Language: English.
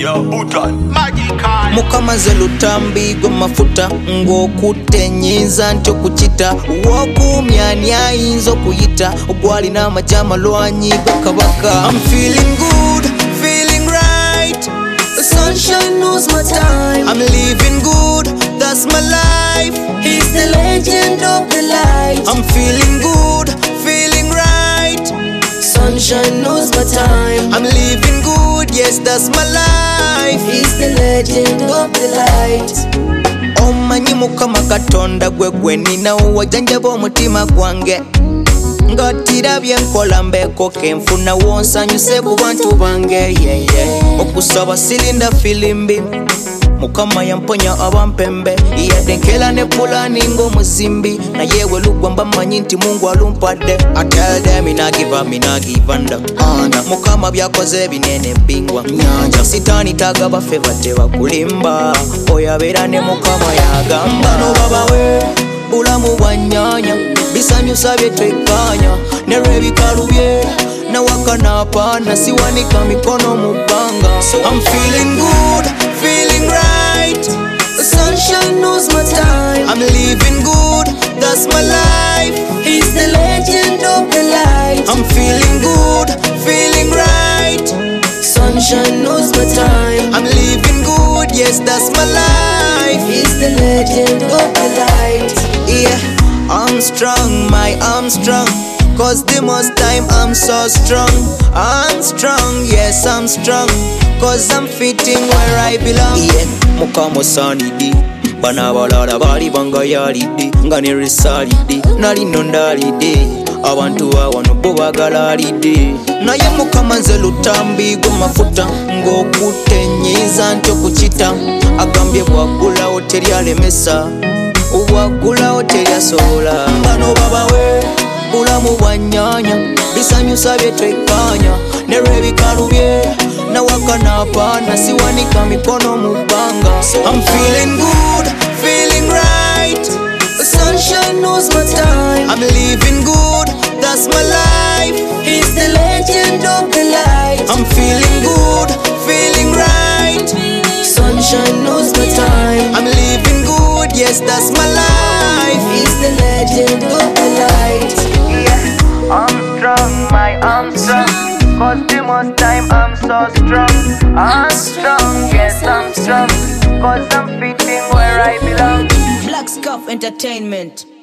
Yo, Butan, Magical. Mukamaze lutambi gwe mafuta ng'okutenyiza ntyo kukita w'okumyani ayinza okuyita ogwalina amajama lwanyi gwe kabaka. I'm feeling good, feeling right. The sunshine knows my time. I'm living good, that's my life. He's the legend of the light. I'm feeling good, feeling right. Sunshine knows my time. I'm living good, yes, that's my life. He's the legend of the light. Omanyi Mukama Katonda gwe gwe ninawo wajanjaba omutima gwange ngatirabye nkola mbeeko kenfuna wonsanyuse ku bantu bange okusaba sirinda filimbi Mukama yamponya abampembe yadde nkela ne pulani ng'omuzimbi naye we lugwa mba mmanyi nti Mungu alumpadde. I tell them me not give up, me not give under. Mukama byakoze binene bingwa nyanja sitani tagaba feva teba kulimba oyabeera ne Mukama yagamba no baba we bulamu bwanyanya bisanyusa bye twekkaanya ne lw'ebikalu bye nawaka n'apaana siwanika mikono mu bbanga. I'm feeling good, feeling right. The sunshine knows my time. I'm living good, that's my life. He's the legend of the light. I'm feeling good, feeling right. Sunshine knows my time. I'm living good, yes, that's my life. He's the legend of the light. Yeah, I'm strong, my arms strong. Cause the most time I'm so strong. I'm strong, yes I'm strong. Cause I'm fitting where I belong. Yeah, Mukama sanidi bana balala bali bangayalidde nga ne risalidde nali nondalidde abantu bawano bo bagalalidde naye Mukama nze lutambi gwe mafuta ng'okutenyiza ntyo kukita agambye bwagulawo teri alemesa obwagulawo teri asobola. Bano baba we bulamu bwanyanya bisanyusa bye twekkaanya ne lw'ebikalu bye nawaka n'apaana siwanika mikono mu bbanga. I'm feeling good, feeling right. The sunshine knows my time. I'm living good, that's my life. He's the legend of the light. I'm feeling good, feeling right. Sunshine knows my time. I'm living good, yes, that's my life. He's the legend of the light. I'm strong, my arms strong. Cause the most time I'm so strong. I'm strong, yes I'm strong. Cause I'm fitting where I belong. Black Scuff Entertainment.